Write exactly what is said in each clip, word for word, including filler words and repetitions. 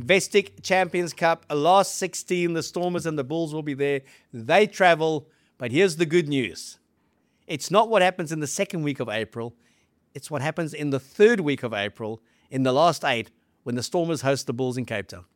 Investec Champions Cup, a last sixteen. The Stormers and the Bulls will be there. They travel. But here's the good news. It's not what happens in the second week of April. It's what happens in the third week of April, in the last eight, when the Stormers host the Bulls in Cape Town.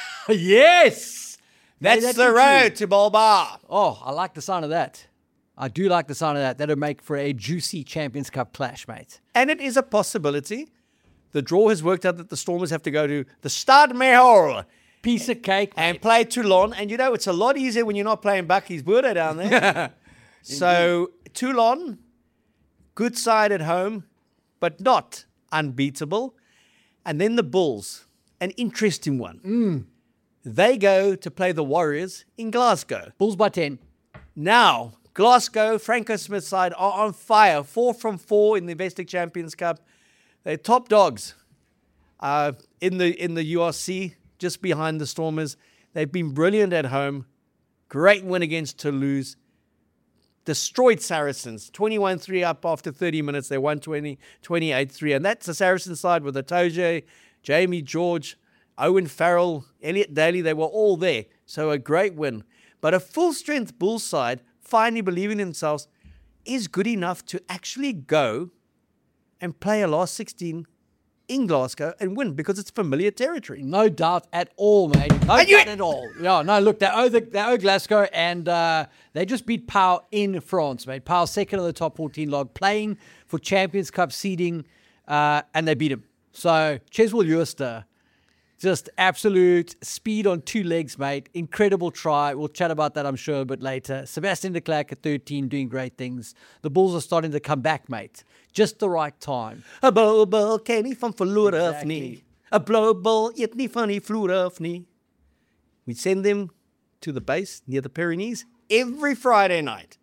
Yes! That's that the be road true? to Bilbao. Oh, I like the sound of that. I do like the sound of that. That'll make for a juicy Champions Cup clash, mate. And it is a possibility. The draw has worked out that the Stormers have to go to the Stade Mahol Piece of cake. and play Toulon. And you know, it's a lot easier when you're not playing Bucky's Burda down there. So, Toulon, good side at home, but not unbeatable. And then the Bulls, an interesting one. Mm. They go to play the Warriors in Glasgow. Bulls by ten. Now, Glasgow, Franco Smith's side are on fire. Four from four in the Investec Champions Cup. They're top dogs uh, in the in the U R C, just behind the Stormers. They've been brilliant at home. Great win against Toulouse. Destroyed Saracens. twenty-one three up after thirty minutes. They won twenty-eight three. And that's the Saracen side with Atoje, Jamie George, Owen Farrell, Elliot Daly. They were all there. So a great win. But a full-strength Bulls side, finally believing in themselves, is good enough to actually go and play a last sixteen in Glasgow and win because it's familiar territory. No doubt at all, mate. No And you- doubt at all. Yeah, no, look, they owe, the, they owe Glasgow, and uh, they just beat Pau in France, mate. Pau second on the top fourteen log, playing for Champions Cup seeding, uh, and they beat him. So, Cheswell Euster, just absolute speed on two legs, mate. Incredible try. We'll chat about that, I'm sure, a bit later. Sebastian de Klerk at thirteen, doing great things. The Bulls are starting to come back, mate. Just the right time. A blowball kan nie van verloor af Exactly. nie. A blowball eet nie van die vloer af nie. We send them to the base near the Pyrenees every Friday night.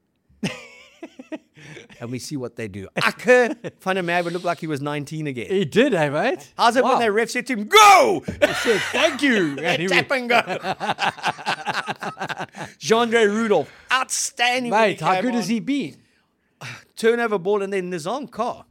And we see what they do. Akker van der Merwe looked like he was nineteen again. He did, eh, mate? How's it Wow. when the ref said to him, go! He said, thank you. And he Tap and go. Jean-Andre Rudolph, outstanding. when Mate, how came good on. has he been? Turnover ball, and then Nizam Kar.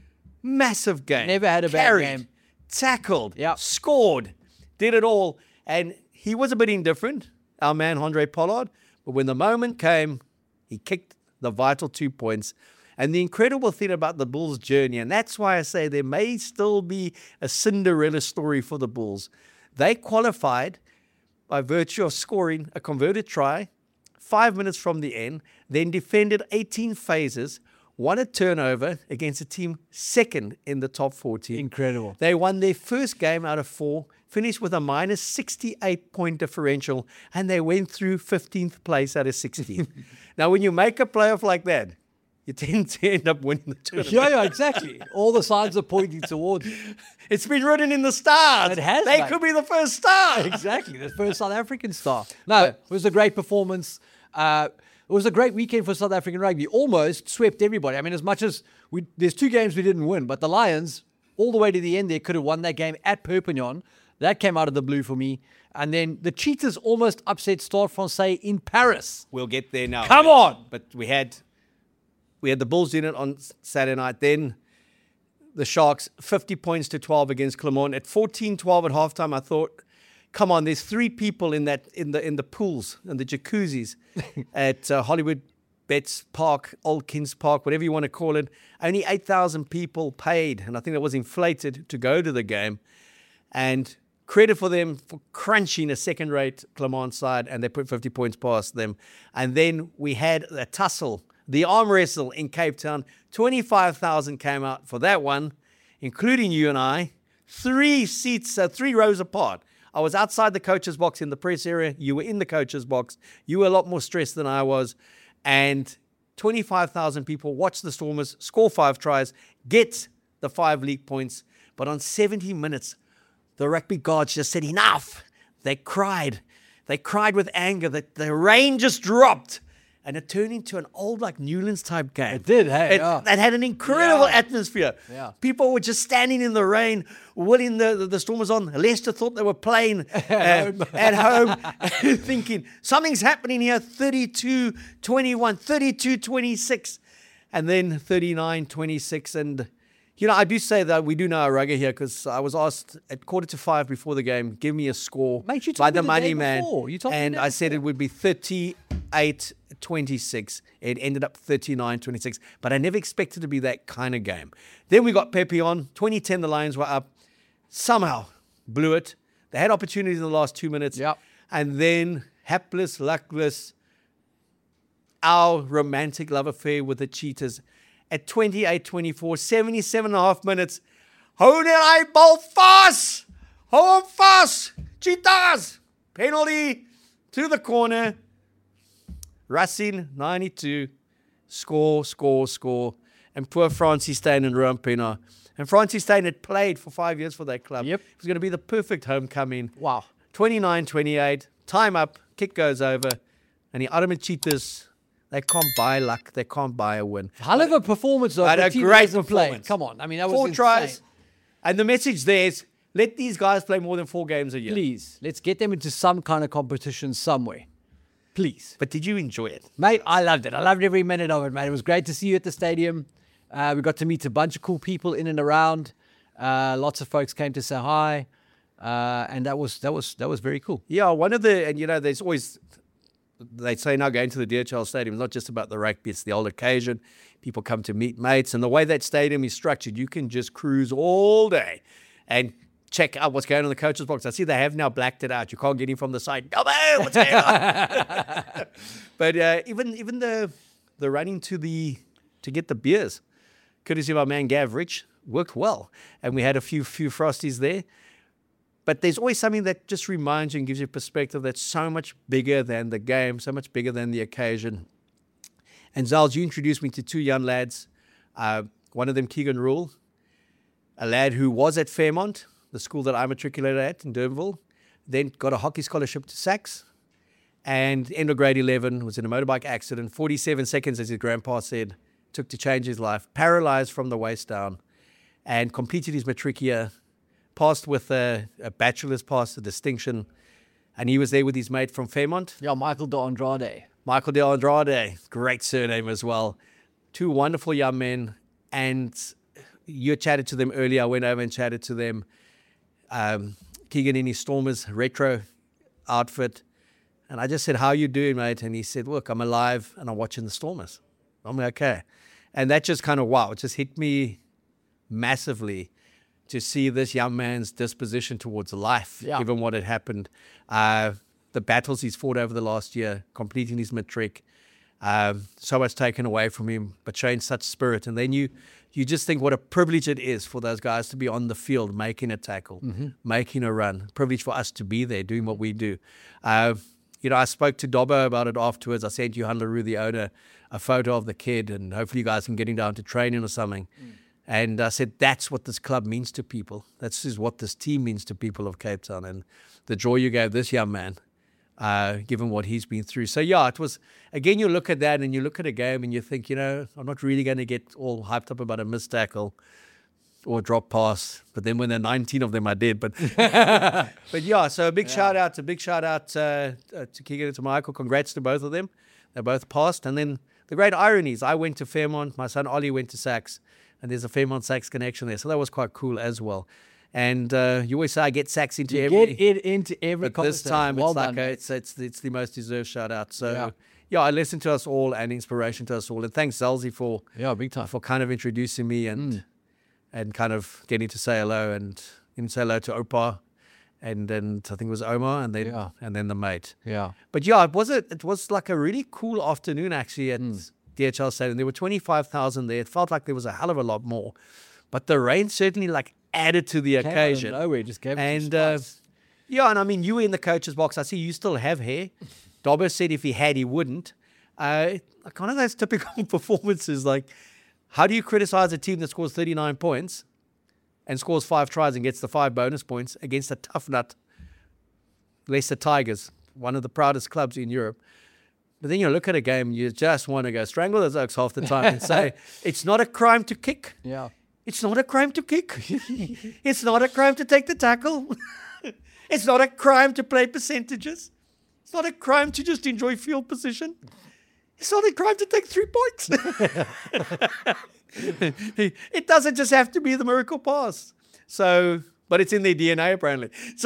Massive game. Never had a bad Carried, game. Tackled, Yep. scored, did it all. And he was a bit indifferent, our man Andre Pollard. But when the moment came, he kicked the vital two points. And the incredible thing about the Bulls' journey, and that's why I say there may still be a Cinderella story for the Bulls. They qualified by virtue of scoring a converted try five minutes from the end, then defended eighteen phases, won a turnover against a team second in the top fourteen. Incredible. They won their first game out of four, finished with a minus sixty-eight point differential, and they went through fifteenth place out of sixteen. Now, when you make a playoff like that, you tend to end up winning the tournament. Yeah, yeah, exactly. All the signs are pointing towards it. It's been written in the stars. It has, They mate. could be the first star. Exactly, the first South African star. No, it was a great performance. Uh, it was a great weekend for South African rugby. Almost swept everybody. I mean, as much as we, there's two games we didn't win, but the Lions, all the way to the end, they could have won that game at Perpignan. That came out of the blue for me. And then the Cheetahs almost upset Stade Francais in Paris. We'll get there now. Come but, on! But we had we had the Bulls in it on Saturday night. Then the Sharks, fifty points to twelve against Clermont. At fourteen twelve at halftime, I thought, come on, there's three people in that in the in the pools and the jacuzzis at uh, Hollywood Betts Park, Old Kings Park, whatever you want to call it. Only eight thousand people paid, and I think that was inflated to go to the game. And credit for them for crunching a second-rate Clermont side, and they put fifty points past them. And then we had a tussle, the arm wrestle in Cape Town. twenty-five thousand came out for that one, including you and I. Three seats, uh, three rows apart. I was outside the coach's box in the press area. You were in the coach's box. You were a lot more stressed than I was. And twenty-five thousand people watched the Stormers score five tries, get the five league points. But on seventy minutes, the rugby gods just said, enough. They cried. They cried with anger. that the rain just dropped. And it turned into an old, like, Newlands type game. It did, hey, It, yeah. That had an incredible Yeah. atmosphere. Yeah. People were just standing in the rain, willing the, the, the Stormers on. Leicester thought they were playing uh, at home, thinking, something's happening here. thirty-two twenty-one, thirty-two twenty-six, and then thirty-nine twenty-six. And You know, I do say that we do know our rugger here because I was asked at quarter to five before the game, give me a score Mate, you told by me the the money day man. before. You told me the and day I said before. it would be thirty-eight twenty-six. It ended up thirty-nine twenty-six. But I never expected it to be that kind of game. Then we got Pepe on. twenty ten, the Lions were up. Somehow blew it. They had opportunities in the last two minutes. Yep. And then, hapless, luckless, our romantic love affair with the Cheetahs at twenty-eight twenty-four, seventy-seven and a half minutes. Hou net hy bal vas! Hou hom vas! Cheetahs! Penalty to the corner. Racine, ninety-two. Score, score, score. And poor Francis Steyn and Ruan Pienaar. And Francis Steyn had played for five years for that club. Yep. It was going to be the perfect homecoming. Wow. twenty-nine twenty-eight. Time up. Kick goes over. And the Ultimate Cheetahs, they can't buy luck. They can't buy a win. Hell of a performance, though. But for a a team that great hasn't played. performance. Come on. I mean, that was Four insane. tries. And the message there is, let these guys play more than four games a year. Please, let's get them into some kind of competition somewhere. Please. But did you enjoy it? Mate, I loved it. I loved every minute of it, mate. It was great to see you at the stadium. Uh, we got to meet a bunch of cool people in and around. Uh, lots of folks came to say hi. Uh, and that was that was that was very cool. Yeah, one of the, and you know, there's always, they say now going to the D H L Stadium is not just about the rugby, it's the old occasion. People come to meet mates, and the way that stadium is structured, you can just cruise all day and check out what's going on in the coach's box. I see they have now blacked it out. You can't get in from the side. Go man, what's going on? But uh, even even the the running to the to get the beers, courtesy of our man Gav Rich, worked well, and we had a few few frosties there. But there's always something that just reminds you and gives you perspective that's so much bigger than the game, so much bigger than the occasion. And Zals, you introduced me to two young lads. Uh, one of them, Keegan Rule, a lad who was at Fairmont, the school that I matriculated at in Durbanville, then got a hockey scholarship to Sax, and end of grade eleven, was in a motorbike accident, forty-seven seconds, as his grandpa said, took to change his life, paralyzed from the waist down, and completed his matric year, passed with a, a bachelor's pass, a distinction, and he was there with his mate from Fairmont, Yeah, Michael de Andrade. Michael de Andrade, great surname as well. Two wonderful young men, and you chatted to them earlier. I went over and chatted to them. Um, Keegan in his Stormers retro outfit, and I just said, "How you doing, mate?" And he said, "Look, I'm alive and I'm watching the Stormers. I'm okay." And that just kind of wow, it just hit me massively to see this young man's disposition towards life, Yeah. given what had happened. Uh, the battles he's fought over the last year, completing his matric, um, so much taken away from him, but showing such spirit. And then you you just think what a privilege it is for those guys to be on the field, making a tackle, mm-hmm. making a run. Privilege for us to be there, doing what we do. Uh, you know, I spoke to Dobbo about it afterwards. I sent Johan Leroux, the owner, a photo of the kid, and hopefully you guys can get him down to training or something. Mm. And I said, that's what this club means to people. That's is what this team means to people of Cape Town. And the joy you gave this young man, uh, given what he's been through. So, yeah, it was, again, you look at that and you look at a game and you think, you know, I'm not really going to get all hyped up about a missed tackle or a drop pass. But then when there are nineteen of them, I did. But, but yeah, so a big yeah. shout out, a big shout out uh, uh, to Keegan and to Michael. Congrats to both of them. They both passed. And then the great ironies, I went to Fairmont, my son Ollie went to Sax, and there's a Fairmont Sax connection there. So that was quite cool as well. And uh, you always say I get Sax into you every... get it into every But this time well it's done, like a, it's, it's it's the most deserved shout out. So Yeah. yeah, I listen to us all and inspiration to us all. And thanks Zalzi for Yeah, big time. for kind of introducing me and Mm. and kind of getting to say hello and getting to say hello to Opa and then I think it was Omar and then Yeah. and then the mate. Yeah. But yeah, it was a, it was like a really cool afternoon actually at Mm. D H L Stadium. There were twenty-five thousand there. It felt like there was a hell of a lot more. But the rain certainly like added to the Came out of occasion. nowhere, just gave it some And uh, spice. yeah, and I mean, you were in the coach's box. I see you still have hair. Dobbo said if he had, he wouldn't. Uh, kind of those typical performances. Like, how do you criticize a team that scores thirty-nine points and scores five tries and gets the five bonus points against a tough nut, Leicester Tigers, one of the proudest clubs in Europe? But then you look at a game, you just want to go strangle those oaks half the time and say, it's not a crime to kick. Yeah. It's not a crime to kick. It's not a crime to take the tackle. It's not a crime to play percentages. It's not a crime to just enjoy field position. It's not a crime to take three points. It doesn't just have to be the miracle pass. So, but it's in their D N A apparently. So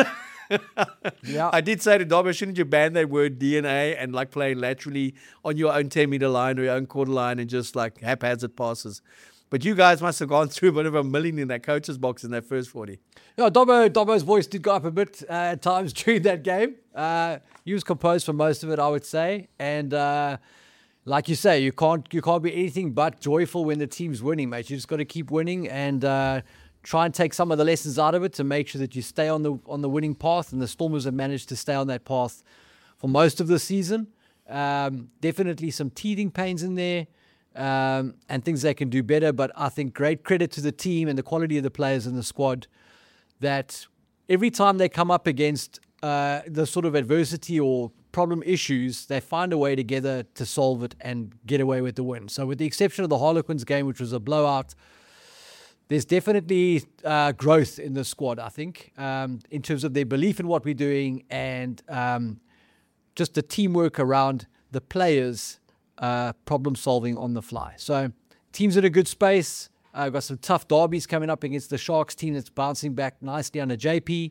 Yeah. I did say to Dobber, shouldn't you ban that word D N A and like playing laterally on your own ten meter line or your own quarter line and just like haphazard passes? But you guys must have gone through a bit of a milling in that coach's box in that first forty. Yeah, Dobbo, Dobbo's voice did go up a bit uh, at times during that game. Uh, he was composed for most of it, I would say. And uh, like you say, you can't you can't be anything but joyful when the team's winning, mate. You just got to keep winning and uh, try and take some of the lessons out of it to make sure that you stay on the on the winning path. And the Stormers have managed to stay on that path for most of the season. Um, definitely some teething pains in there. Um, and things they can do better, but I think great credit to the team and the quality of the players in the squad that every time they come up against uh, the sort of adversity or problem issues, they find a way together to solve it and get away with the win. So with the exception of the Harlequins game, which was a blowout, there's definitely uh, growth in the squad, I think, um, in terms of their belief in what we're doing and um, just the teamwork around the players Uh, problem solving on the fly. So teams in a good space. I've uh, got some tough derbies coming up against the Sharks team that's bouncing back nicely under J P.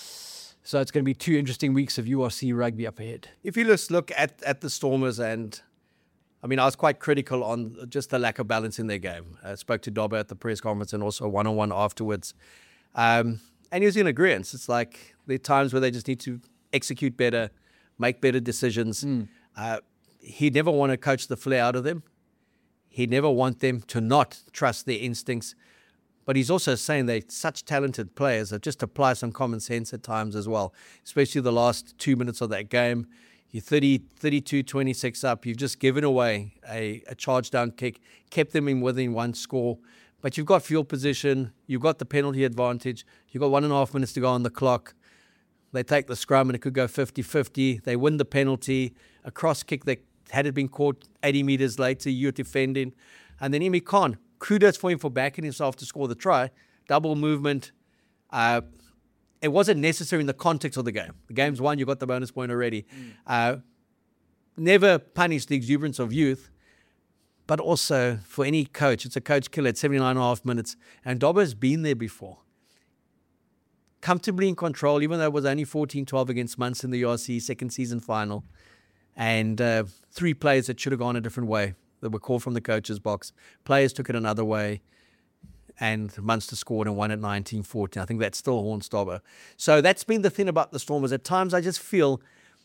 So it's going to be two interesting weeks of U R C rugby up ahead. If you just look at, at the Stormers, and I mean, I was quite critical on just the lack of balance in their game. I spoke to Dobber at the press conference and also one-on-one afterwards. Um, and he was in agreement. It's like there are times where they just need to execute better, make better decisions. Mm. Uh, He'd never want to coach the flair out of them. He'd never want them to not trust their instincts. But he's also saying they're such talented players that just apply some common sense at times as well, especially the last two minutes of that game. You're thirty, thirty-two, twenty-six up. You've just given away a, a charge down kick, kept them in within one score. But you've got field position. You've got the penalty advantage. You've got one and a half minutes to go on the clock. They take the scrum and it could go fifty-fifty. They win the penalty. A cross kick that had it been caught eighty metres later, you're defending. And then Imi Khan, kudos for him for backing himself to score the try. Double movement. Uh, it wasn't necessary in the context of the game. The game's won, you got the bonus point already. Mm. Uh, never punish the exuberance of youth, but also for any coach, it's a coach killer at seventy-nine and a half minutes. And Dobber's been there before. Comfortably in control, even though it was only fourteen twelve against Munster in the U R C second season final. And uh, three players that should have gone a different way that were called from the coach's box. Players took it another way, and Munster scored and won at nineteen fourteen. I think that still haunts Dobber. So that's been the thing about the Stormers. At times I just feel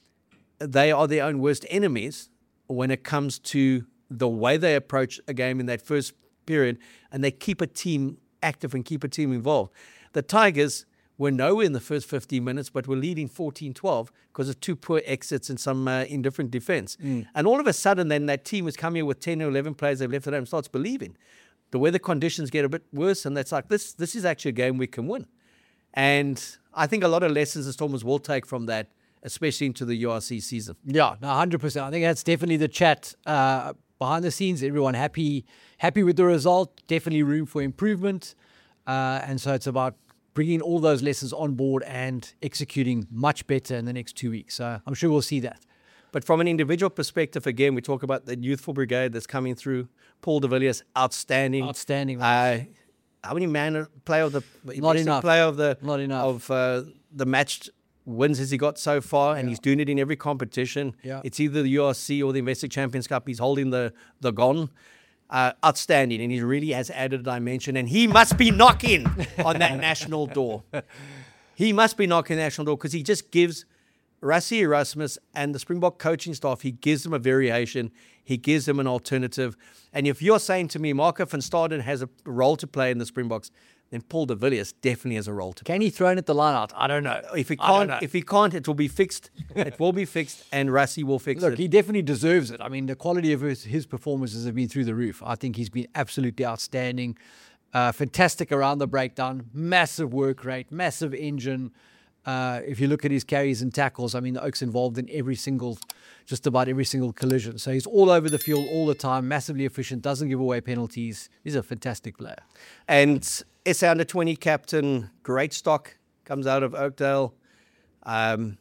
they are their own worst enemies when it comes to the way they approach a game in that first period, and they keep a team active and keep a team involved. The Tigers were nowhere in the first fifteen minutes, but were leading fourteen twelve because of two poor exits and some uh, indifferent defense. Mm. And all of a sudden, then that team was coming with ten or eleven players they've left at home, starts believing. The weather conditions get a bit worse, and that's like, this This is actually a game we can win. And I think a lot of lessons the Stormers will take from that, especially into the U R C season. Yeah, no, one hundred percent. I think that's definitely the chat uh, behind the scenes. Everyone happy, happy with the result. Definitely room for improvement. Uh, and so it's about bringing all those lessons on board and executing much better in the next two weeks. So I'm sure we'll see that. But from an individual perspective, again, we talk about the youthful brigade that's coming through. Paul de Villiers, outstanding. Outstanding. Uh, how many man player of the not enough player of the not enough of uh, the match wins has he got so far, and yeah. he's doing it in every competition. Yeah. It's either the U R C or the Investec Champions Cup. He's holding the the gon. Uh, outstanding, and he really has added a dimension, and he must be knocking on that national door. He must be knocking the national door because he just gives Rassie Erasmus and the Springbok coaching staff, he gives them a variation, he gives them an alternative. And if you're saying to me Marco van Staden has a role to play in the Springboks, then Paul de Villiers definitely has a role to play. Can he throw in at the line out? I don't know. If he can't, if he can't, it will be fixed. It will be fixed, and Rassie will fix Look, it. Look, he definitely deserves it. I mean, the quality of his, his performances have been through the roof. I think he's been absolutely outstanding. Uh, fantastic around the breakdown. Massive work rate. Massive engine. Uh, if you look at his carries and tackles, I mean, the Oak's involved in every single, just about every single collision. So he's all over the field all the time, massively efficient, doesn't give away penalties. He's a fantastic player. And S A under twenty captain, great stock, comes out of Oakdale. Um,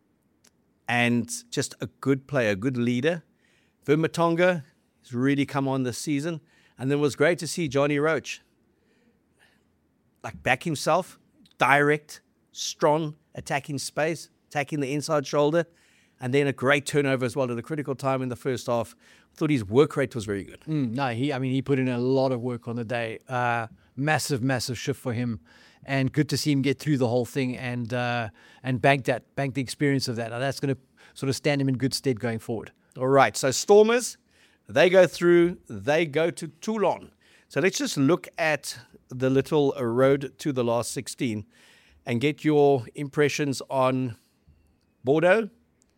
and just a good player, a good leader. Vermatonga has really come on this season. And then it was great to see Johnny Roach like back himself, direct, strong, attacking space, attacking the inside shoulder, and then a great turnover as well at a critical time in the first half. I thought his work rate was very good. Mm, no, he. I mean, he put in a lot of work on the day. Uh, massive, massive shift for him, and good to see him get through the whole thing and uh, and bank that, bank the experience of that. Now that's going to sort of stand him in good stead going forward. All right, so Stormers, they go through, they go to Toulon. So let's just look at the little road to the last sixteen and get your impressions on Bordeaux,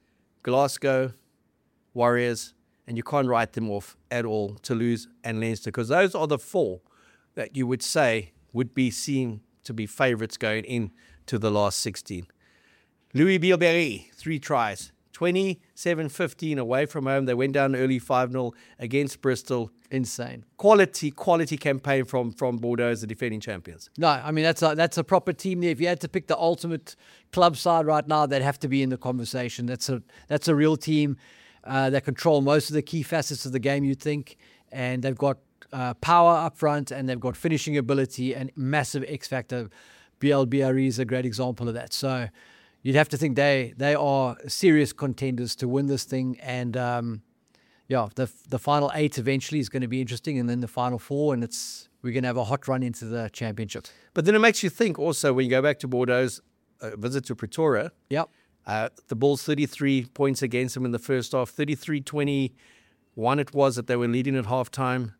Glasgow, Warriors, and you can't write them off at all, Toulouse and Leinster, because those are the four that you would say would be seen to be favourites going in to the last sixteen. Louis Bilberry, three tries, twenty-seven fifteen away from home. They went down early five nil against Bristol. Insane. Quality, quality campaign from, from Bordeaux as the defending champions. No, I mean, that's a, that's a proper team there. If you had to pick the ultimate club side right now, they'd have to be in the conversation. That's a that's a real team uh, that control most of the key facets of the game, you'd think. And they've got uh, power up front, and they've got finishing ability and massive X factor. B L B R E is a great example of that. So you'd have to think they they are serious contenders to win this thing. And um, yeah, the the final eight eventually is going to be interesting, and then the final four, and it's we're going to have a hot run into the championship. But then it makes you think also when you go back to Bordeaux's uh, visit to Pretoria. Yep. Uh, the Bulls thirty-three points against them in the first half, thirty-three twenty-one it was that they were leading at halftime.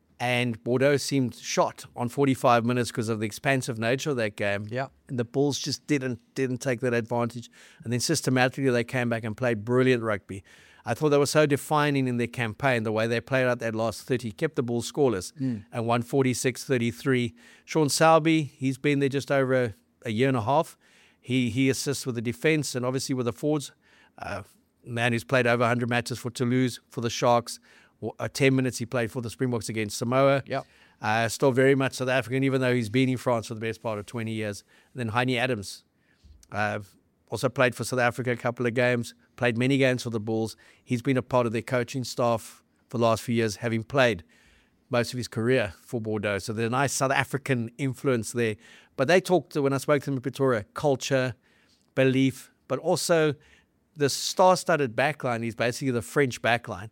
And Bordeaux seemed shot on forty-five minutes because of the expansive nature of that game. Yeah. And the Bulls just didn't didn't take that advantage. And then systematically they came back and played brilliant rugby. I thought they were so defining in their campaign, the way they played out that last thirty, kept the Bulls scoreless mm. and won forty-six thirty-three. Sean Selby, he's been there just over a, a year and a half. He he assists with the defense and obviously with the forwards. Uh, man who's played over one hundred matches for Toulouse, for the Sharks. Uh, ten minutes he played for the Springboks against Samoa. Yep. Uh, still very much South African, even though he's been in France for the best part of twenty years. And then Heinie Adams uh, also played for South Africa a couple of games, played many games for the Bulls. He's been a part of their coaching staff for the last few years, having played most of his career for Bordeaux. So there's a nice South African influence there. But they talked, to, when I spoke to them in Pretoria, culture, belief, but also the star-studded backline is basically the French backline.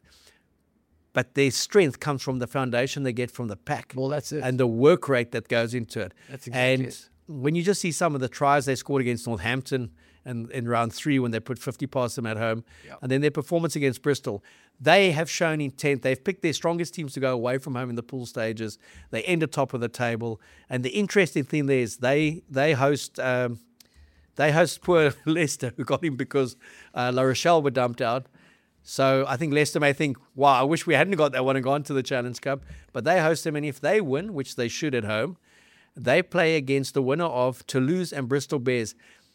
But their strength comes from the foundation they get from the pack. Well, that's it. And the work rate that goes into it. That's exactly and it. When you just see some of the tries they scored against Northampton and in round three when they put fifty past them at home, yep. and then their performance against Bristol, they have shown intent. They've picked their strongest teams to go away from home in the pool stages. They end at top of the table. And the interesting thing there is they they host um, they host poor Leicester, who got him because uh, La Rochelle were dumped out. So I think Leicester may think, wow, I wish we hadn't got that one and gone to the Challenge Cup. But they host them, and if they win, which they should at home, they play against the winner of Toulouse and Bristol Bears.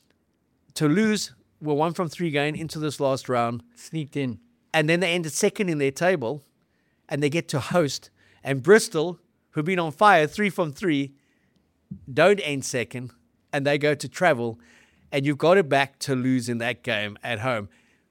Toulouse were one from three going into this last round. Sneaked in. And then they ended second in their table, and they get to host. And Bristol, who've been on fire, three from three, don't end second, and they go to travel. And you've got to back Toulouse in that game at home.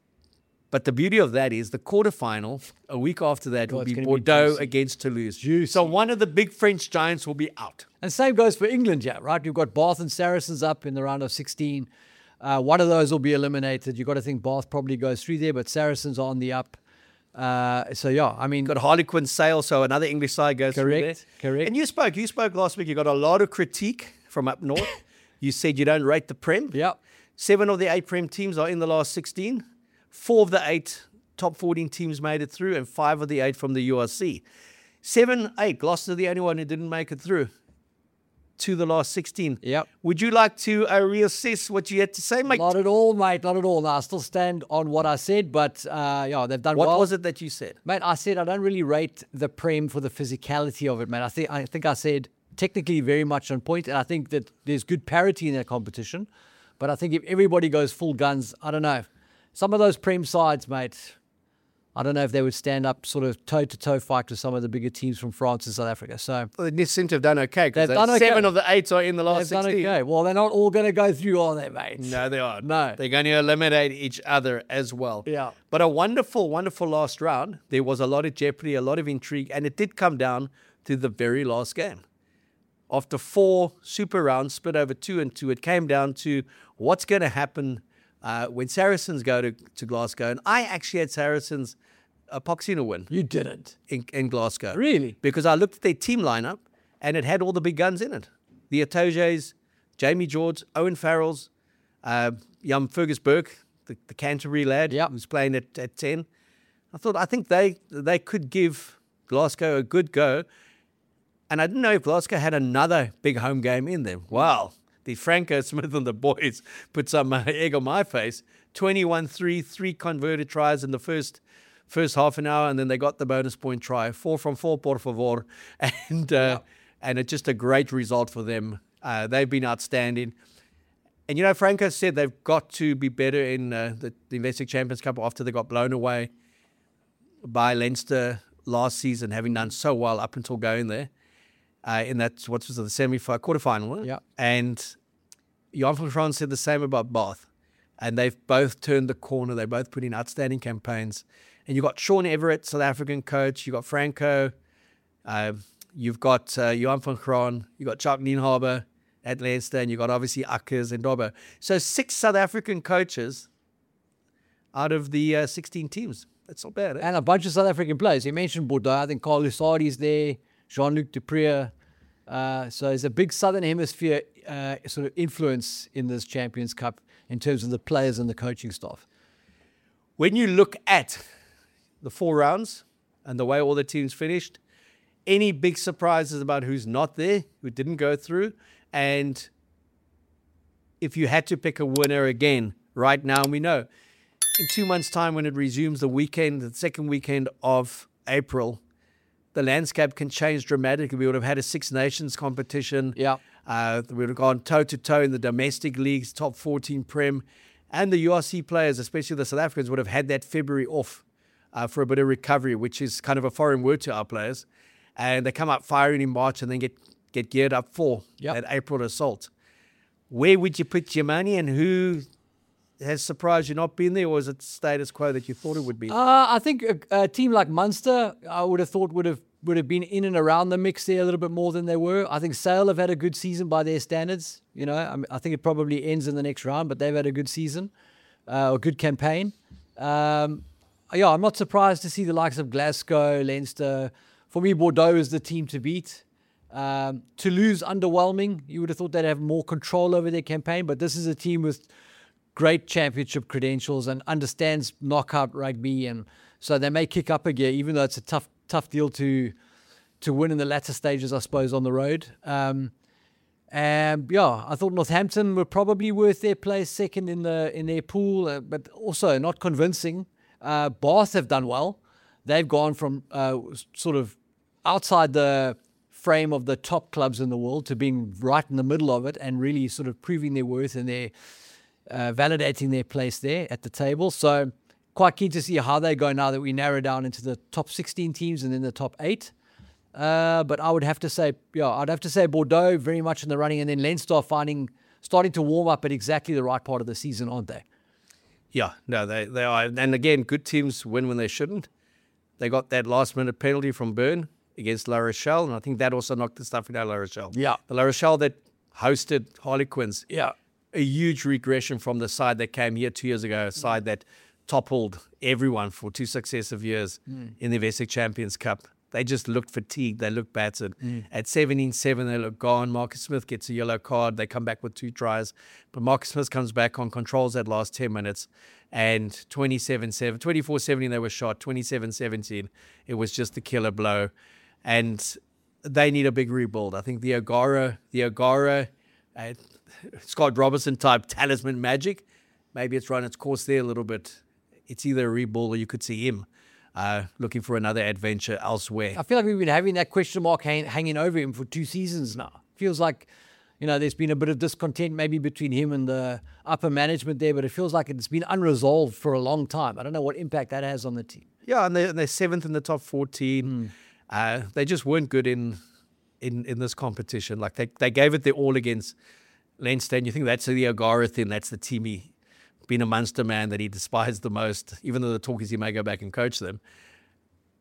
But the beauty of that is the quarterfinal, a week after that, Oh, will it's be gonna be Bordeaux juicy. against Toulouse. Juicy. So one of the big French giants will be out. And same goes for England, yeah, right? You've got Bath and Saracens up in the round of sixteen. Uh, one of those will be eliminated. You've got to think Bath probably goes through there, but Saracens are on the up. Uh, so, yeah, I mean... Got Harlequin Sale, so another English side goes through there. Correct, correct. And you spoke, you spoke last week. You got a lot of critique from up north. You said you don't rate the Prem. Yeah. Seven of the eight Prem teams are in the last sixteen. Four of the eight top fourteen teams made it through, and five of the eight from the U R C. Seven, eight. Gloucester, the only one who didn't make it through to the last sixteen. Yep. Would you like to uh, reassess what you had to say, mate? Not at all, mate. Not at all. Now, I still stand on what I said, but uh, yeah, they've done What well. was it that you said? Mate, I said I don't really rate the Prem for the physicality of it, mate. I think I think I said technically very much on point, and I think that there's good parity in that competition. But I think if everybody goes full guns, I don't know. Some of those Prem sides, mate, I don't know if they would stand up sort of toe-to-toe fight with some of the bigger teams from France and South Africa. So Well, they seem to have done okay. They've Because done okay. seven of the eight are in the last they've done sixteen. okay. Well, they're not all going to go through, are they, mate? No, they aren't. No. They're going to eliminate each other as well. Yeah. But a wonderful, wonderful last round. There was a lot of jeopardy, a lot of intrigue, and it did come down to the very last game. After four super rounds split over two and two, it came down to what's going to happen uh, when Saracens go to, to Glasgow. And I actually had Saracens a Pochettino win. You didn't. In, in Glasgow. Really? Because I looked at their team lineup and it had all the big guns in it. The Atojes, Jamie George, Owen Farrells, uh, young Fergus Burke, the, the Canterbury lad yep. who's playing at, at ten. I thought, I think they they could give Glasgow a good go. And I didn't know if Glasgow had another big home game in them. Wow. The Franco Smith and the boys put some uh, egg on my face. twenty-one three, three converted tries in the first first half an hour, and then they got the bonus point try. Four from four, por favor. And, uh, yeah. and it's just a great result for them. Uh, they've been outstanding. And, you know, Franco said they've got to be better in uh, the, the Investec Champions Cup after they got blown away by Leinster last season, having done so well up until going there. Uh, in that, what was it, the semi-final, quarterfinal, right? Yeah. And Jan van Graan said the same about Bath. And they've both turned the corner. They both put in outstanding campaigns. And you've got Sean Everett, South African coach. You've got Franco. Uh, you've got uh, Jan van Graan. You've got Chuck Nienhaber at Leinster. And you've got obviously Akkers and Dobbo. So six South African coaches out of the uh, sixteen teams. That's not bad, eh? And a bunch of South African players. You mentioned Bordeaux. I think Carl Lusardi's there. Jean-Luc Dupré. Uh, so there's a big Southern Hemisphere uh, sort of influence in this Champions Cup in terms of the players and the coaching staff. When you look at the four rounds and the way all the teams finished, any big surprises about who's not there, who didn't go through? And if you had to pick a winner again right now, and we know in two months' time when it resumes the weekend, the second weekend of April, the landscape can change dramatically. We would have had a Six Nations competition. Yeah. Uh, we would have gone toe-to-toe in the domestic leagues, top fourteen Prem. And the U R C players, especially the South Africans, would have had that February off uh, for a bit of recovery, which is kind of a foreign word to our players. And they come up firing in March and then get, get geared up for yep. that April assault. Where would you put your money, and who has surprised you not being there, or is it status quo that you thought it would be? Uh, I think a, a team like Munster, I would have thought would have would have been in and around the mix there a little bit more than they were. I think Sale have had a good season by their standards. You know, I, mean, I think it probably ends in the next round, but they've had a good season, uh, a good campaign. Um, yeah, I'm not surprised to see the likes of Glasgow, Leinster. For me, Bordeaux is the team to beat. Um, Toulouse, underwhelming. You would have thought they'd have more control over their campaign, but this is a team with great championship credentials and understands knockout rugby, and so they may kick up a gear, even though it's a tough tough deal to to win in the latter stages, I suppose, on the road. Um, and yeah, I thought Northampton were probably worth their place second in the in their pool, uh, but also not convincing. Uh, Bath have done well. They've gone from uh, sort of outside the frame of the top clubs in the world to being right in the middle of it and really sort of proving their worth and their uh, validating their place there at the table. So quite keen to see how they go now that we narrow down into the top sixteen teams and then the top eight. Uh, but I would have to say, yeah, I'd have to say Bordeaux very much in the running, and then Leinster finding starting to warm up at exactly the right part of the season, aren't they? Yeah, no, they they are. And again, good teams win when they shouldn't. They got that last minute penalty from Bern against La Rochelle, and I think that also knocked the stuff out of La Rochelle. Yeah, the La Rochelle that hosted Harlequins. Yeah, a huge regression from the side that came here two years ago, a side that toppled everyone for two successive years mm. in the Investec Champions Cup. They just looked fatigued. They looked battered. Mm. At seventeen seven, they look gone. Marcus Smith gets a yellow card. They come back with two tries. But Marcus Smith comes back on, controls that last ten minutes. And twenty-seven seven, twenty-four seventeen, they were shot. twenty-seven seventeen, it was just the killer blow. And they need a big rebuild. I think the O'Gara, the O'Gara, uh, Scott Robertson type talisman magic, maybe it's run its course there a little bit. It's either a rebuild or you could see him uh, looking for another adventure elsewhere. I feel like we've been having that question mark hang, hanging over him for two seasons now. Feels like, you know, there's been a bit of discontent maybe between him and the upper management there, but it feels like it's been unresolved for a long time. I don't know what impact that has on the team. Yeah, and they're, they're seventh in the top fourteen. Mm. Uh, they just weren't good in in, in this competition. Like they, they gave it their all against Leinster, and you think that's the O'Gara thing, that's the team he, being a Munster man that he despised the most, even though the talk is he may go back and coach them.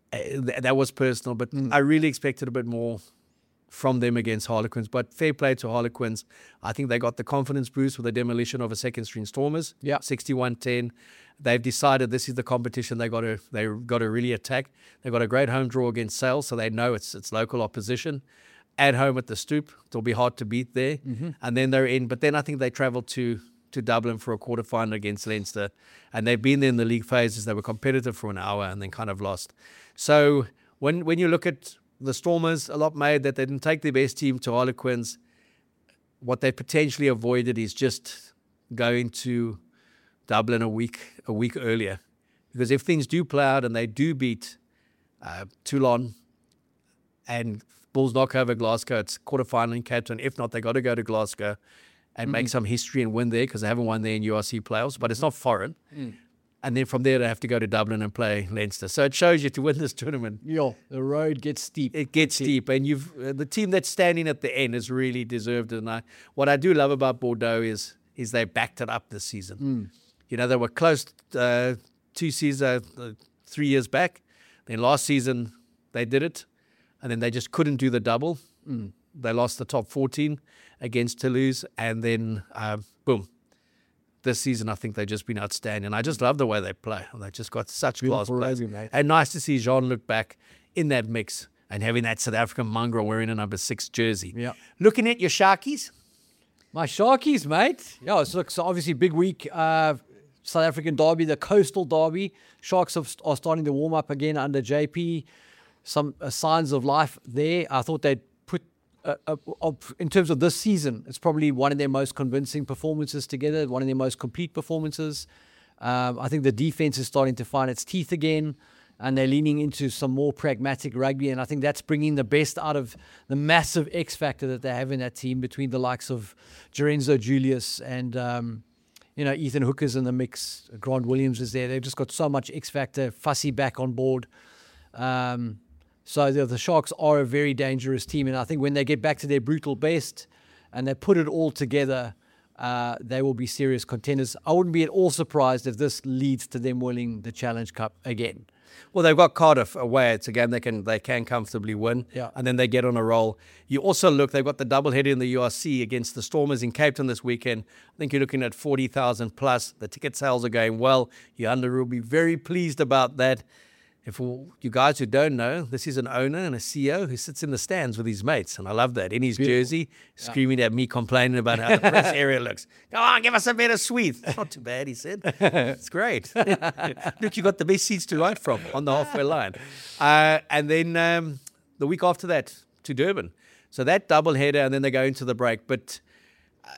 uh, th- that was personal, but mm. I really expected a bit more from them against Harlequins. But fair play to Harlequins. I think they got the confidence boost with the demolition of a second-string Stormers, yeah. sixty-one ten. They've decided this is the competition they got to they got to really attack. They got a great home draw against Sale, so they know it's it's local opposition. At home at the Stoop, it'll be hard to beat there. Mm-hmm. And then they're in. But then I think they travel to to Dublin for a quarterfinal against Leinster, and they've been there in the league phases. They were competitive for an hour and then kind of lost. So when when you look at the Stormers, a lot made that they didn't take their best team to Harlequins. What they potentially avoided is just going to Dublin a week a week earlier, because if things do play out and they do beat uh, Toulon and Bulls knock over Glasgow, it's quarterfinal in Cape Town. If not, they got to go to Glasgow and mm-hmm. make some history and win there, because they haven't won there in U R C playoffs, but it's not foreign. Mm. And then from there, they have to go to Dublin and play Leinster. So it shows you to win this tournament. Yo, the road gets steep. It gets steep. And you've uh, the team that's standing at the end has really deserved it. And I, what I do love about Bordeaux is is they backed it up this season. Mm. You know, they were close uh, two seasons, uh, three years back. Then last season, they did it. And then they just couldn't do the double. Mm. They lost the top fourteen against Toulouse. And then, uh, boom. This season, I think they've just been outstanding. I just love the way they play. They just got such class players. And nice to see Jean look back in that mix and having that South African mongrel wearing a number six jersey. Yeah. Looking at your Sharkies. My Sharkies, mate. Yeah, it's looks obviously big week. Uh, South African derby, the coastal derby. Sharks are, are starting to warm up again under J P. Some uh, signs of life there. I thought they'd put, uh, uh, uh, in terms of this season, it's probably one of their most convincing performances together, one of their most complete performances. Um, I think the defense is starting to find its teeth again, and they're leaning into some more pragmatic rugby, and I think that's bringing the best out of the massive X factor that they have in that team between the likes of Lorenzo Julius and um, you know, Ethan Hooker's in the mix. Grant Williams is there. They've just got so much X factor. Fussy back on board. Um, so the, the Sharks are a very dangerous team, and I think when they get back to their brutal best and they put it all together, uh, they will be serious contenders. I wouldn't be at all surprised if this leads to them winning the Challenge Cup again. Well, they've got Cardiff away. It's a game they can they can comfortably win, yeah. and then they get on a roll. You also look, they've got the doubleheader in the U R C against the Stormers in Cape Town this weekend. I think you're looking at forty thousand plus. The ticket sales are going well. Yonder will be very pleased about that. And for you guys who don't know, this is an owner and a C E O who sits in the stands with his mates, and I love that, in his Beautiful. jersey, yeah. screaming at me, complaining about how the press area looks. Go on, give us a better suite. It's not too bad, he said. It's great. Look, you got the best seats to ride from on the halfway line. Uh, and then um, the week after that, to Durban. So that double header, and then they go into the break. But uh,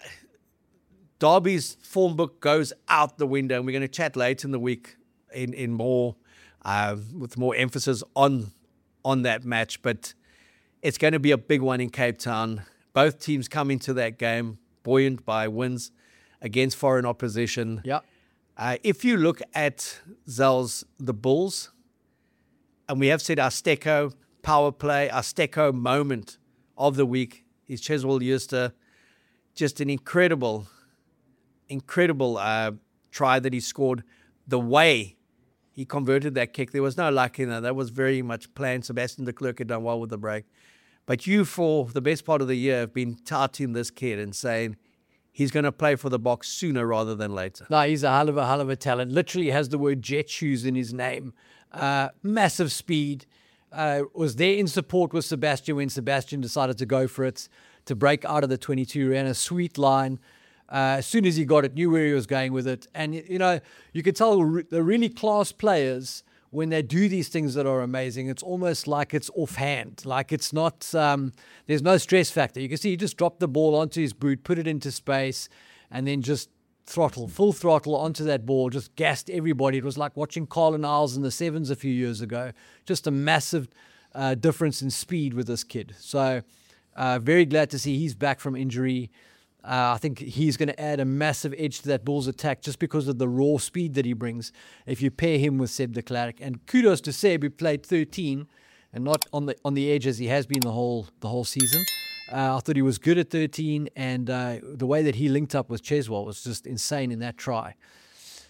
Derby's form book goes out the window, and we're going to chat later in the week in, in more... Uh, with more emphasis on on that match, but it's going to be a big one in Cape Town. Both teams come into that game buoyant by wins against foreign opposition. Yeah. Uh, if you look at Zell's the Bulls, and we have said our Stecco power play, our Stecco moment of the week is Cheswell Euster. Just an incredible, incredible uh, try that he scored. The way he converted that kick, there was no luck in that. That was very much planned. Sebastian de Klerk had done well with the break. But you, for the best part of the year, have been touting this kid and saying he's going to play for the Boks sooner rather than later. No, he's a hell of a hell of a talent. Literally has the word jet shoes in his name. Uh, massive speed. Uh, was there in support with Sebastian when Sebastian decided to go for it, to break out of the twenty-two, ran a sweet line. Uh, as soon as he got it, knew where he was going with it. And, you know, you could tell re- the really class players, when they do these things that are amazing, it's almost like it's offhand. Like it's not, um, there's no stress factor. You can see he just dropped the ball onto his boot, put it into space, and then just throttle, full throttle onto that ball, just gassed everybody. It was like watching Carlin Isles in the sevens a few years ago. Just a massive uh, difference in speed with this kid. So uh, very glad to see he's back from injury. Uh, I think he's going to add a massive edge to that Bulls attack just because of the raw speed that he brings if you pair him with Seb de Klerk. And kudos to Seb, who played thirteen and not on the on the edge as he has been the whole the whole season. Uh, I thought he was good at thirteen, and uh, the way that he linked up with Cheswell was just insane in that try.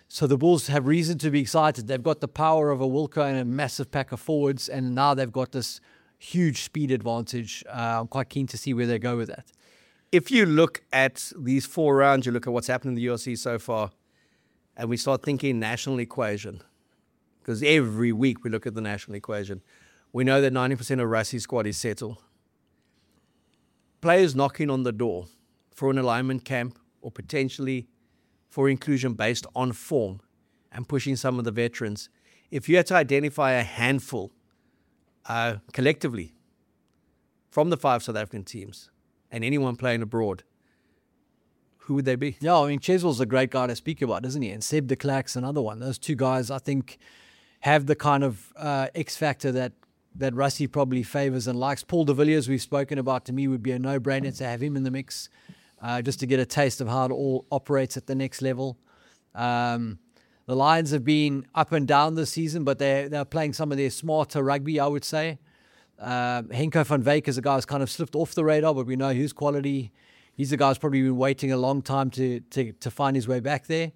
So the Bulls have reason to be excited. They've got the power of a Wilco and a massive pack of forwards, and now they've got this huge speed advantage. Uh, I'm quite keen to see where they go with that. If you look at these four rounds, you look at what's happened in the U F C so far, and we start thinking national equation, because every week we look at the national equation. We know that ninety percent of Rusty's squad is settled. Players knocking on the door for an alignment camp or potentially for inclusion based on form and pushing some of the veterans. If you had to identify a handful uh, collectively from the five South African teams and anyone playing abroad, who would they be? Yeah, I mean, Cheswell's a great guy to speak about, isn't he? And Seb de Klerk's another one. Those two guys, I think, have the kind of uh, X factor that that Rusty probably favors and likes. Paul de Villiers, we've spoken about, to me would be a no-brainer to have him in the mix, uh, just to get a taste of how it all operates at the next level. Um, the Lions have been up and down this season, but they're, they're playing some of their smarter rugby, I would say. Uh, Henko van Wyk is a guy who's kind of slipped off the radar, but we know his quality. He's the guy who's probably been waiting a long time to to, to find his way back there.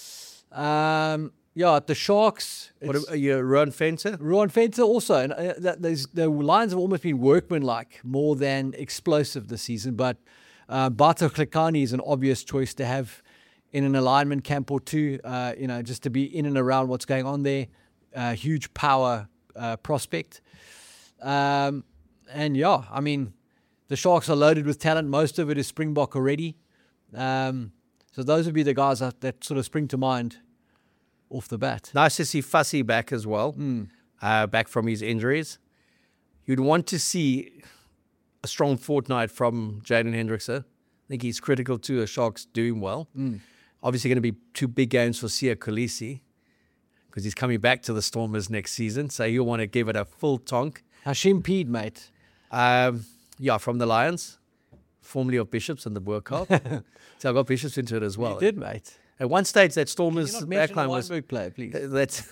Um, yeah, the Sharks. What about you, Rowan Fenter? Rowan Fenter also. And uh, that, the Lions have almost been workmanlike more than explosive this season. But uh, Bato Klikani is an obvious choice to have in an alignment camp or two, uh, you know, just to be in and around what's going on there. Uh, huge power uh, prospect. Um, and yeah, I mean, the Sharks are loaded with talent. Most of it is Springbok already. Um, so those would be the guys that, that sort of spring to mind off the bat. Nice to see Fussy back as well, Mm. uh, back from his injuries. You'd want to see a strong fortnight from Jaden Hendrickson. I think he's critical to the Sharks doing well. Mm. Obviously going to be two big games for Sia Kolisi because he's coming back to the Stormers next season, so he'll want to give it a full tonk. Hashim Peed, mate. Um, yeah, from the Lions, formerly of Bishops and the World Cup. So I got Bishops into it as well. You did, mate. At one stage, that Stormers Can you not mention backline a was... Weinberg player, please? That's...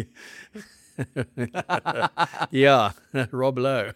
yeah, Rob Lowe.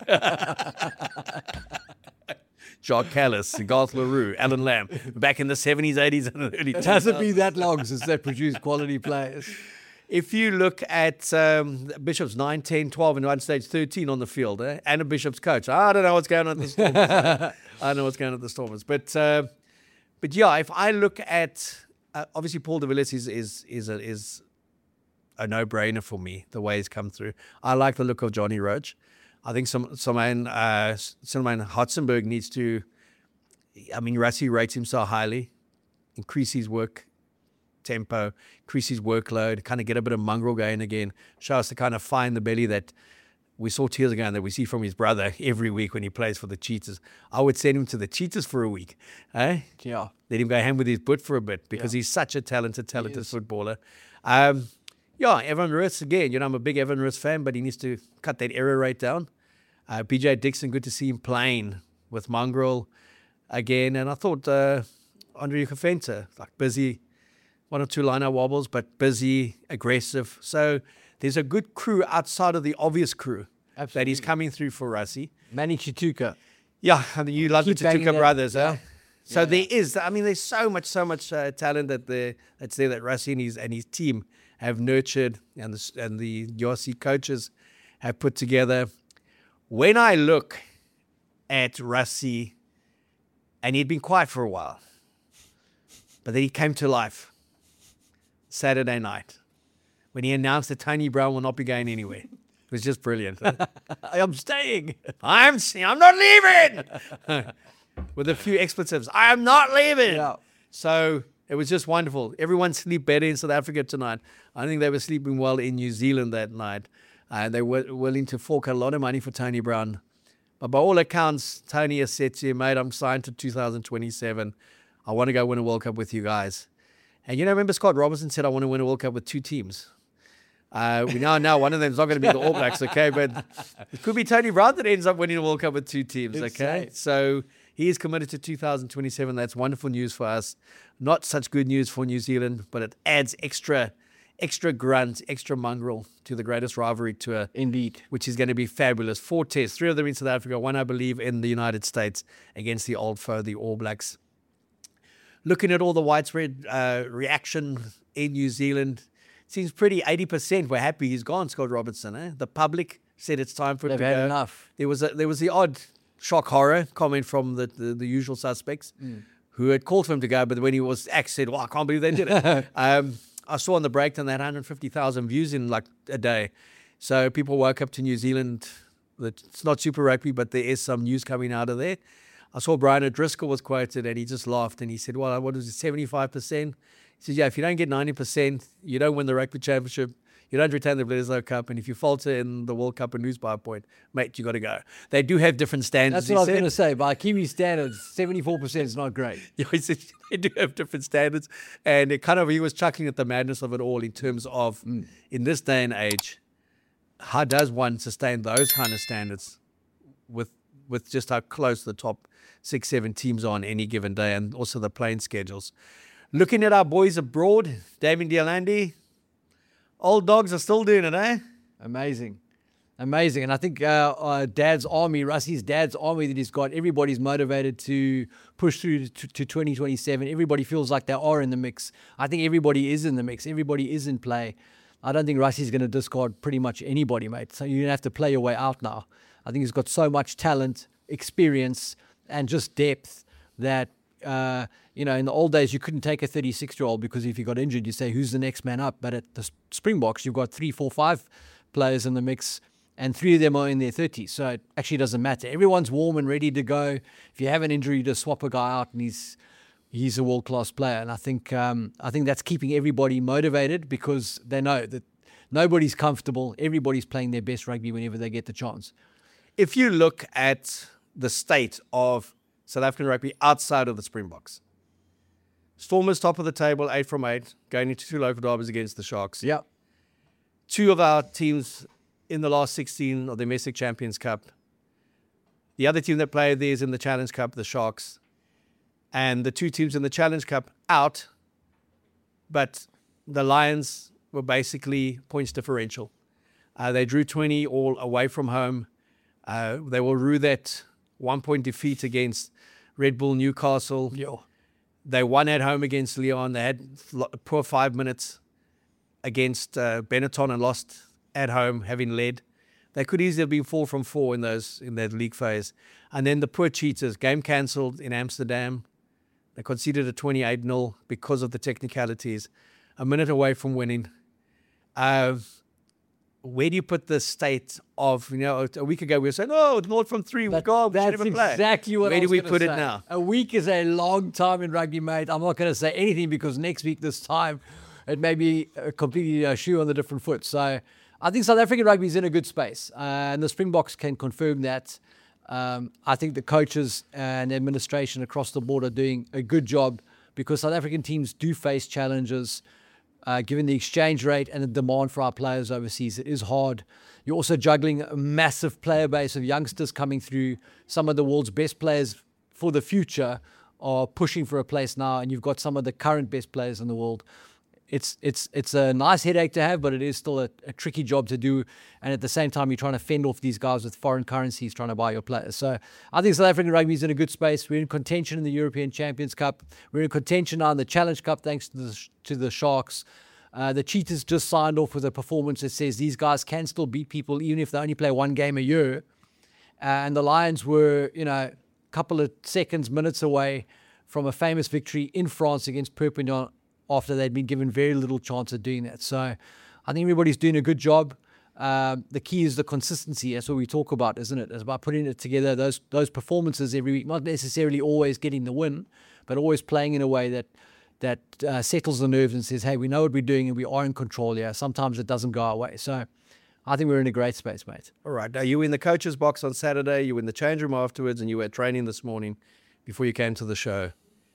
Jacques Callis, Garth LaRue, Alan Lamb, back in the seventies, eighties, and early It hasn't been that long since they produced quality players. If you look at um, Bishop's nine, ten, twelve, and one stage thirteen on the field, eh? And a Bishop's coach, I don't know what's going on at the Stormers. I don't know what's going on at the Stormers. But, uh, but yeah, if I look at... Uh, obviously, Paul de Villiers is, is, is, a, is a no-brainer for me, the way he's come through. I like the look of Johnny Roach. I think some Solomon uh, Solomon Hotzenberg needs to... I mean, Rassi rates him so highly. Increase his work tempo, increase his workload, kind of get a bit of mongrel going again, show us to kind of find the belly that we saw two years ago and that we see from his brother every week when he plays for the Cheetahs. I would send him to the Cheetahs for a week. Eh? Yeah. Let him go hand with his butt for a bit because Yeah. he's such a talented, talented is. footballer. Um, yeah, Evan Ruiz, again, you know, I'm a big Evan Ruiz fan, but he needs to cut that error rate down. Uh, B J Dixon, good to see him playing with Mongrel again. And I thought uh, Andre Kafenta, like busy, one or two line-out wobbles, but busy, aggressive. So there's a good crew outside of the obvious crew that Absolutely. he's coming through for Rassi. Manny Chituka. Yeah, I mean, you love the Keep banging Tatuka that- brothers, yeah. huh? So Yeah. there is, I mean, there's so much, so much uh, talent that the that's there that Rassi and his, and his team have nurtured, and the and the U R C coaches have put together. When I look at Rassi, and he'd been quiet for a while, but then he came to life Saturday night when he announced that Tony Brown will not be going anywhere. It was just brilliant. I'm staying. I'm I'm not leaving. With a few expletives. I am not leaving. Yeah. So it was just wonderful. Everyone slept better in South Africa tonight. I think they were sleeping well in New Zealand that night. Uh, they were willing to fork a lot of money for Tony Brown. But by all accounts, Tony has said to you, mate, I'm signed to two thousand twenty-seven. I want to go win a World Cup with you guys. And you know, remember Scott Robertson said, I want to win a World Cup with two teams. Uh, we now know one of them is not going to be the All Blacks, okay? But it could be Tony Brown that ends up winning a World Cup with two teams, okay? Insane. So he is committed to two thousand twenty-seven. That's wonderful news for us. Not such good news for New Zealand, but it adds extra, extra grunt, extra mongrel to the greatest rivalry tour, Indeed. which is going to be fabulous. Four tests, three of them in South Africa, one, I believe, in the United States against the old foe, the All Blacks. looking at all the widespread uh, reaction in New Zealand, seems pretty eighty percent were happy he's gone, Scott Robertson. Eh? The public said it's time for They've it to had go. enough. There was a, there was the odd shock horror comment from the, the, the usual suspects Mm. who had called for him to go, but when he was actually said, well, I can't believe they did it. um, I saw on the breakdown they had one hundred fifty thousand views in like a day. So people woke up to New Zealand. That it's not Super Rugby, but there is some news coming out of there. I saw Brian O'Driscoll was quoted and he just laughed and he said, well, what was it, seventy-five percent? He said, yeah, if you don't get ninety percent, you don't win the rugby championship. You don't retain the Bledisloe Cup, and if you falter in the World Cup and lose by a point, mate, you got to go. They do have different standards. That's what I was he going to said. say. By Kiwi standards, seventy-four percent is not great. Yeah, he said they do have different standards, and it kind of he was chuckling at the madness of it all in terms of Mm. in this day and age, how does one sustain those kind of standards with with just how close the top six, seven teams are on any given day, and also the playing schedules. Looking at our boys abroad, David Dialandi, old dogs are still doing it, eh? Amazing. Amazing. And I think uh, uh, Dad's Army, Russie's Dad's Army that he's got, everybody's motivated to push through to, to twenty twenty-seven. Everybody feels like they are in the mix. I think everybody is in the mix. Everybody is in play. I don't think Russie's going to discard pretty much anybody, mate. So you're going to have to play your way out now. I think he's got so much talent, experience, and just depth that, uh, you know, in the old days, you couldn't take a thirty-six-year-old because if he got injured, you say, who's the next man up? But at the Springboks, you've got three, four, five players in the mix, and three of them are in their thirties. So it actually doesn't matter. Everyone's warm and ready to go. If you have an injury, you just swap a guy out, and he's he's a world-class player. And I think um, I think that's keeping everybody motivated because they know that nobody's comfortable. Everybody's playing their best rugby whenever they get the chance. If you look at the state of South African rugby outside of the Springboks, Stormers top of the table, eight from eight, going into two local derbies against the Sharks. Yeah. Two of our teams in the last sixteen of the Domestic Champions Cup. The other team that played there is in the Challenge Cup, the Sharks. And the two teams in the Challenge Cup out, but the Lions were basically points differential. Uh, they drew twenty all away from home. Uh, they will rue that one-point defeat against Red Bull Newcastle. Yeah. They won at home against Lyon. They had a poor five minutes against uh, Benetton and lost at home, having led. They could easily have been four from four in those in that league phase. And then the poor Cheetahs, game cancelled in Amsterdam. They conceded a twenty-eight nil because of the technicalities. A minute away from winning. Uh, where do you put the state of, you know, a week ago we were saying, oh, it's not from three, That- God, we should that's never play. exactly what Where I do was we gonna put it say. now? A week is a long time in rugby, mate. I'm not going to say anything because next week, this time, it may be a completely a shoe on the different foot. So I think South African rugby is in a good space, uh, and the Springboks can confirm that. Um, I think the coaches and administration across the board are doing a good job because South African teams do face challenges. Uh, given the exchange rate and the demand for our players overseas, it is hard. You're also juggling a massive player base of youngsters coming through. Some of the world's best players for the future are pushing for a place now, and you've got some of the current best players in the world. It's it's it's a nice headache to have, but it is still a, a tricky job to do. And at the same time, you're trying to fend off these guys with foreign currencies trying to buy your players. So I think South African rugby is in a good space. We're in contention in the European Champions Cup. We're in contention now in the Challenge Cup thanks to the, to the Sharks. Uh, the Cheetahs just signed off with a performance that says these guys can still beat people even if they only play one game a year. Uh, and the Lions were, you know, a couple of seconds, minutes away from a famous victory in France against Perpignan after they'd been given very little chance of doing that. So I think everybody's doing a good job. Um, the key is the consistency. That's what we talk about, isn't it? It's about putting it together, those those performances every week, not necessarily always getting the win, but always playing in a way that that uh, settles the nerves and says, hey, we know what we're doing and we are in control here. Sometimes it doesn't go our way. So I think we're in a great space, mate. All right. Now, you were in the coach's box on Saturday. You were in the change room afterwards, and you were at training this morning before you came to the show.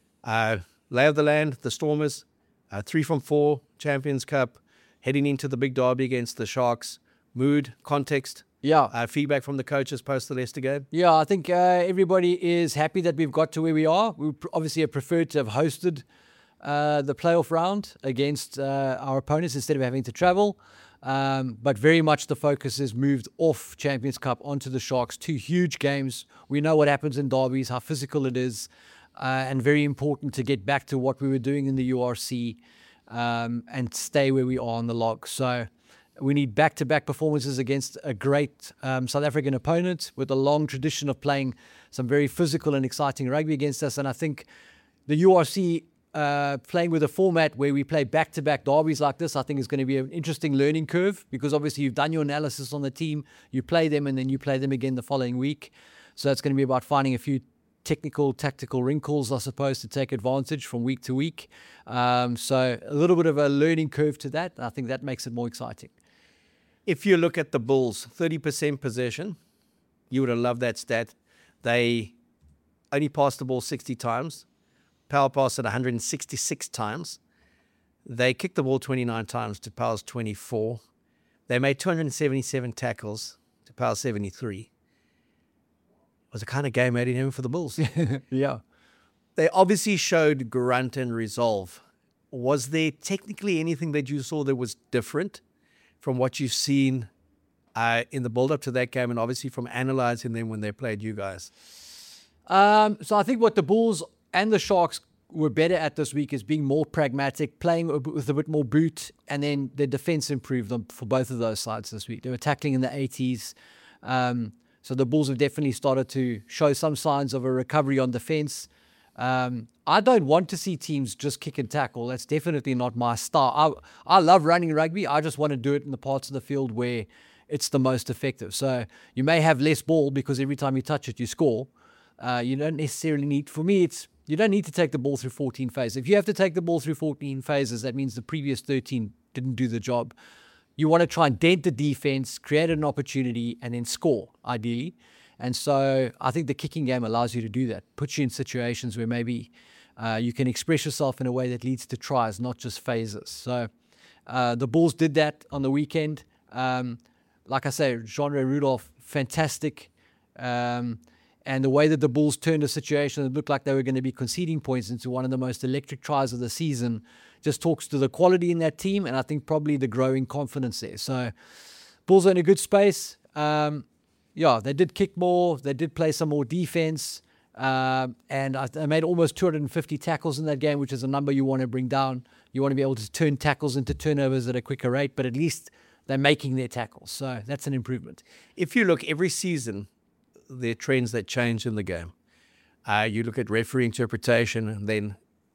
Uh, lay of the land, the Stormers, uh, three from four, Champions Cup, heading into the big derby against the Sharks. Mood, context, Yeah. uh, feedback from the coaches post the Leicester game. Yeah, I think uh, everybody is happy that we've got to where we are. We pr- obviously have preferred to have hosted uh, the playoff round against uh, our opponents instead of having to travel. Um, but very much the focus is moved off Champions Cup onto the Sharks. Two huge games. We know what happens in derbies, how physical it is. uh, and very important to get back to what we were doing in the U R C um, and stay where we are on the log. So we need back-to-back performances against a great um, South African opponent with a long tradition of playing some very physical and exciting rugby against us. And I think the U R C uh, playing with a format where we play back-to-back derbies like this, I think is going to be an interesting learning curve, because obviously you've done your analysis on the team, you play them, and then you play them again the following week. So it's going to be about finding a few technical, tactical wrinkles, I suppose, to take advantage from week to week. Um, so a little bit of a learning curve to that. I think that makes it more exciting. If you look at the Bulls, thirty percent possession, you would have loved that stat. They only passed the ball sixty times, power passed it one hundred sixty-six times. They kicked the ball twenty-nine times to Power's twenty-four. They made two hundred seventy-seven tackles to Power's seventy-three. It was a kind of game made in heaven for the Bulls. Yeah. They obviously showed grunt and resolve. Was there technically anything that you saw that was different from what you've seen uh, in the build-up to that game, and obviously from analysing them when they played you guys? Um, so I think what the Bulls and the Sharks were better at this week is being more pragmatic, playing with a bit more boot, and then their defence improved them for both of those sides this week. They were tackling in the eighties. Um, so the Bulls have definitely started to show some signs of a recovery on defence. Um, I don't want to see teams just kick and tackle. That's definitely not my style. I, I love running rugby. I just want to do it in the parts of the field where it's the most effective. So you may have less ball because every time you touch it, you score. Uh, you don't necessarily need, for me, it's you don't need to take the ball through fourteen phases. If you have to take the ball through fourteen phases, that means the previous thirteen didn't do the job. You want to try and dent the defense, create an opportunity, and then score, ideally. And so I think the kicking game allows you to do that, puts you in situations where maybe uh, you can express yourself in a way that leads to tries, not just phases. So uh, the Bulls did that on the weekend. Um, like I say, Jean-Ray Rudolph, fantastic. Um, and the way that the Bulls turned a situation that looked like they were going to be conceding points into one of the most electric tries of the season just talks to the quality in that team, and I think probably the growing confidence there. So Bulls are in a good space. Um, Yeah, they did kick more. They did play some more defense. Um, and I, they made almost two hundred fifty tackles in that game, which is a number you want to bring down. You want to be able to turn tackles into turnovers at a quicker rate, but at least they're making their tackles. So that's an improvement. If you look every season, there are trends that change in the game. Uh, you look at referee interpretation, and then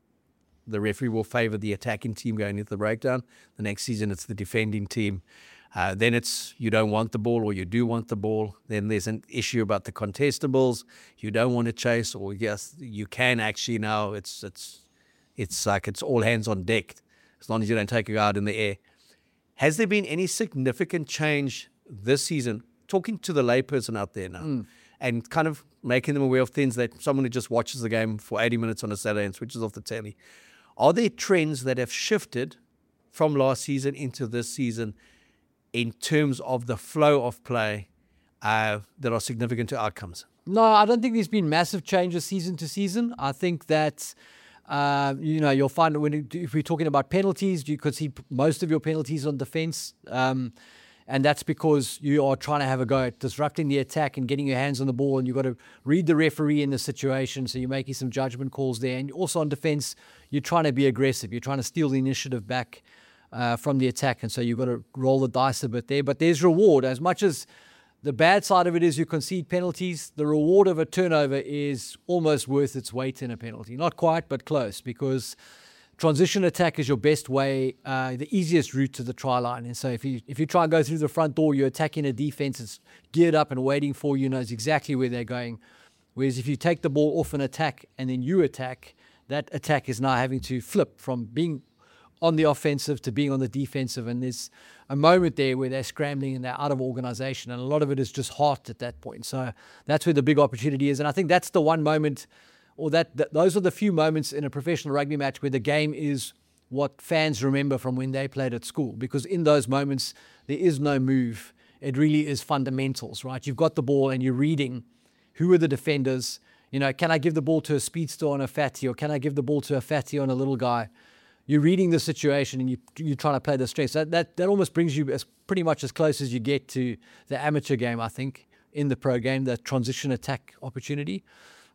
the referee will favor the attacking team going into the breakdown. The next season, it's the defending team. Uh, then it's you don't want the ball or you do want the ball. Then there's an issue about the contestables. You don't want to chase, or yes, you can actually now. It's it's it's like it's all hands on deck as long as you don't take it out in the air. Has there been any significant change this season? Talking to the layperson out there now mm. and kind of making them aware of things that someone who just watches the game for eighty minutes on a Saturday and switches off the telly. Are there trends that have shifted from last season into this season in terms of the flow of play uh, that are significant to outcomes? No, I don't think there's been massive changes season to season. I think that, uh, you know, you'll find when it, if we're talking about penalties, you could see most of your penalties on defense. Um, and that's because you are trying to have a go at disrupting the attack and getting your hands on the ball, and you've got to read the referee in the situation, so you're making some judgment calls there. And also on defense, you're trying to be aggressive. You're trying to steal the initiative back Uh, from the attack, and so you've got to roll the dice a bit there. But there's reward. As much as the bad side of it is you concede penalties, the reward of a turnover is almost worth its weight in a penalty. Not quite, but close, because transition attack is your best way, uh, the easiest route to the try line. And so if you if you try and go through the front door, you're attacking a defense that's geared up and waiting for you, knows exactly where they're going. Whereas if you take the ball off an attack and then you attack, that attack is now having to flip from being on the offensive to being on the defensive, and there's a moment there where they're scrambling and they're out of organization, and a lot of it is just heart at that point. So that's where the big opportunity is, and I think that's the one moment, or that, that those are the few moments in a professional rugby match where the game is what fans remember from when they played at school, because in those moments there is no move. It really is fundamentals, right? You've got the ball and you're reading who are the defenders. You know, can I give the ball to a speedster on a fatty, or can I give the ball to a fatty on a little guy? You're reading the situation and you, you're trying to play the strengths. That, that that almost brings you as pretty much as close as you get to the amateur game, I think, in the pro game, the transition attack opportunity.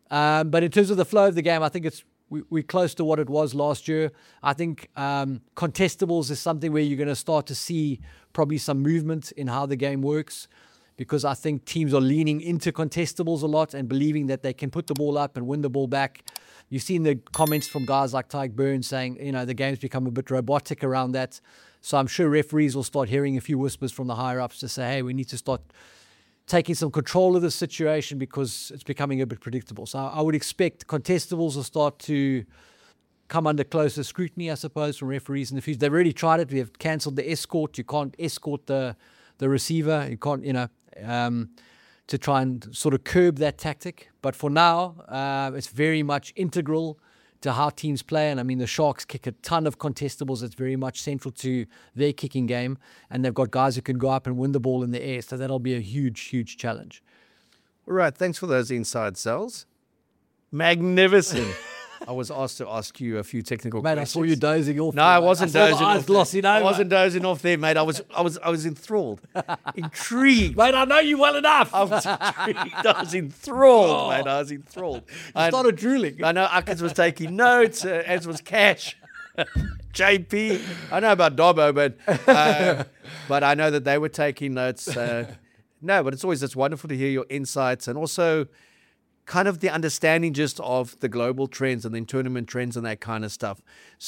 Um, but in terms of the flow of the game, I think it's we, we're close to what it was last year. I think um, contestables is something where you're going to start to see probably some movement in how the game works, because I think teams are leaning into contestables a lot and believing that they can put the ball up and win the ball back. You've seen the comments from guys like Tyke Burns saying, you know, the game's become a bit robotic around that. So I'm sure referees will start hearing a few whispers from the higher-ups to say, hey, we need to start taking some control of the situation because it's becoming a bit predictable. So I would expect contestables will start to come under closer scrutiny, I suppose, from referees in the future. They've already tried it. We have cancelled the escort. You can't escort the the receiver. You can't, you know, um, to try and sort of curb that tactic. But for now, uh, it's very much integral to how teams play. And I mean, the Sharks kick a ton of contestables. It's very much central to their kicking game. And they've got guys who can go up and win the ball in the air. So that'll be a huge, huge challenge. All right. Thanks for those inside cells. Magnificent. I was asked to ask you a few technical mate, questions. I saw you dozing off. No, I wasn't I dozing off. Glossing over. I wasn't dozing off there, mate. I was, I was, I was enthralled, intrigued. Mate, I know you well enough. I was intrigued. I was enthralled, oh. mate. I was enthralled. I started drooling. I know Akins was taking notes, uh, as was Cash, J P. I know about Dobbo, but uh, but I know that they were taking notes. Uh, no, but it's always it's wonderful to hear your insights and also kind of the understanding just of the global trends and then tournament trends and that kind of stuff.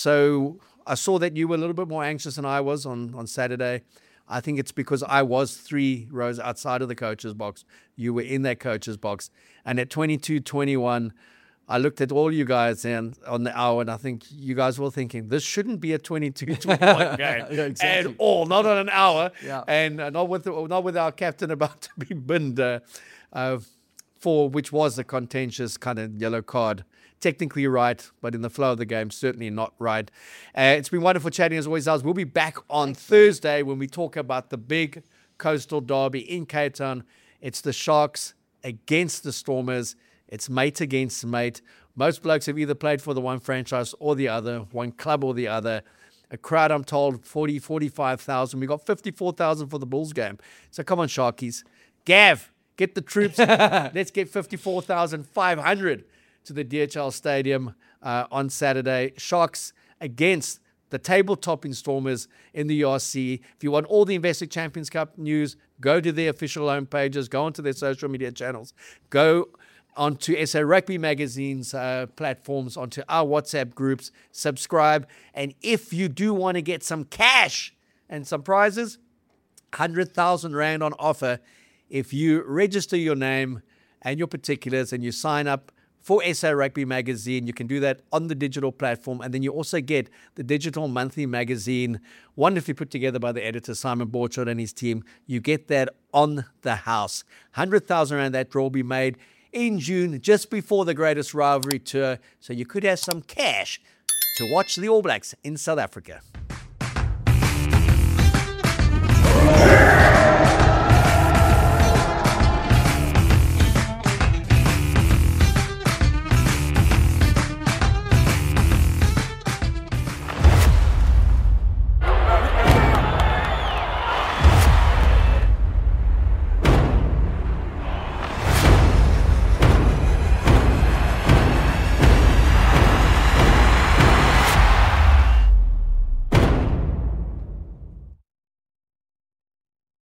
So I saw that you were a little bit more anxious than I was on, on Saturday. I think it's because I was three rows outside of the coach's box. You were in that coach's box. And at twenty-two twenty-one, I looked at all you guys and on the hour, and I think you guys were thinking, this shouldn't be a twenty-two twenty-one game yeah, exactly. at all, not on an hour. Yeah. And uh, not with the, not with our captain about to be binned uh, uh, for which was a contentious kind of yellow card. Technically right, but in the flow of the game, certainly not right. Uh, it's been wonderful chatting as always. We'll be back on Thursday when we talk about the big coastal derby in Cape Town. It's the Sharks against the Stormers. It's mate against mate. Most blokes have either played for the one franchise or the other, one club or the other. A crowd, I'm told, forty, forty-five thousand. We got fifty-four thousand for the Bulls game. So come on, Sharkies. Gav, get the troops. Let's get fifty-four thousand five hundred to the D H L Stadium uh, on Saturday. Sharks against the table-topping Stormers in the U R C. If you want all the Investec Champions Cup news, go to their official home pages, go onto their social media channels, go onto S A Rugby Magazine's uh, platforms, onto our WhatsApp groups, subscribe. And if you do want to get some cash and some prizes, one hundred thousand Rand on offer if you register your name and your particulars and you sign up for S A Rugby Magazine. You can do that on the digital platform. And then you also get the digital monthly magazine, wonderfully put together by the editor, Simon Borchardt and his team. You get that on the house. one hundred thousand Rand, that draw will be made in June, just before the greatest rivalry tour. So you could have some cash to watch the All Blacks in South Africa.